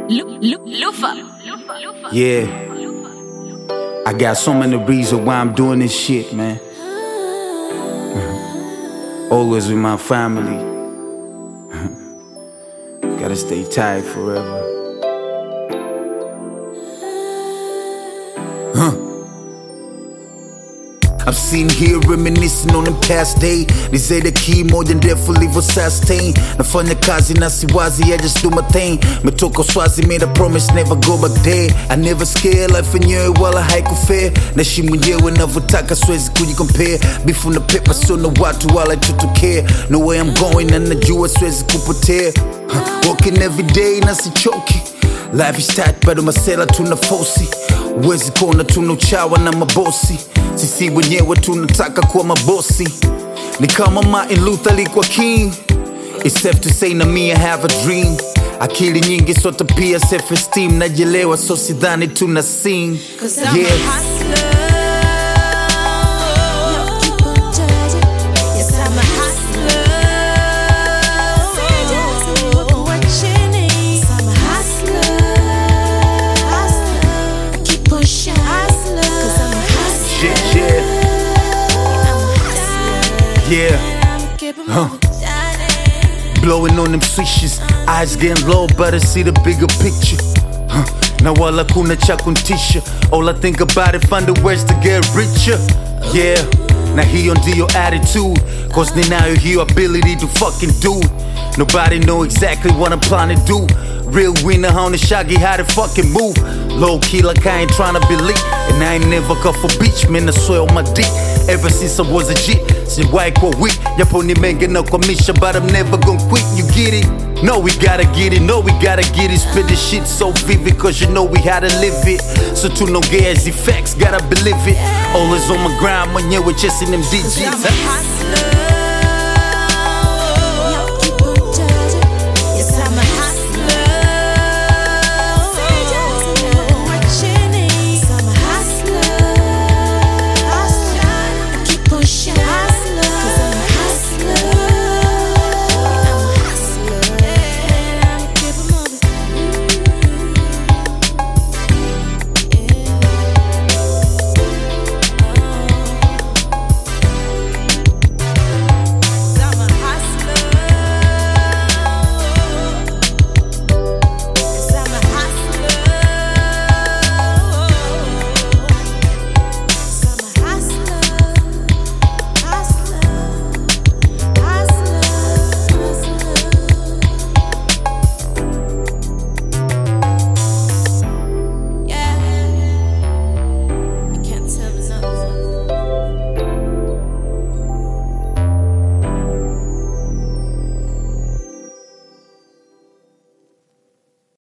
Lufa. Yeah, I got so many reasons why I'm doing this shit, man. Always with my family. Gotta stay tight forever. I'm sitting here reminiscing on the past day. They say the key more than definitely will sustain. Nafanya kazi na siwazi, I just do my thing. Metoka Swazi, made a promise never go back there. I never scare life yenyewe wala haikufare. Naishi mwenyewe navyotaka siwezi kujicompare. Beef on the paper so na watu wala tutokea. No way I'm going na najua siwezi kupotea. Walking every day na sichoki. Life is tight bado masela tuna fosi. Wezi kona tuna uchawa na mabosi. Sisi wenyewe tunataka kuwa mabosi. Ni kama Martin Luther alikuwa king. It's safe to say na me I have a dream. Akili nyingi sote pia self-esteem. Najelewa so sidhani tuna sing. Yeah. Yeah, blowing on them switches, eyes getting low, but I see the bigger picture. Now wala kuna cha kuntisha. All I think about it, find the words to get richer. Yeah, now hiyo ndiyo attitude, cause ninayo hiyo ability to fucking do it. Nobody know exactly what I'm trying to do. Real winner on the shaggy, how to fucking move. Low key like I ain't tryna be lit. And I ain't never cut for beach, man, I swear on my dick. Ever since I was a G, si white kwa weak. Yapo ni mengi na kwa misha, but I'm never gonna quit, you get it? No, we gotta get it, no, we gotta get it. Spit this shit so vivid, cause you know we how to live it. So tunongea as effects, gotta believe it. Always on my grind, mwenyewe chasing them digits.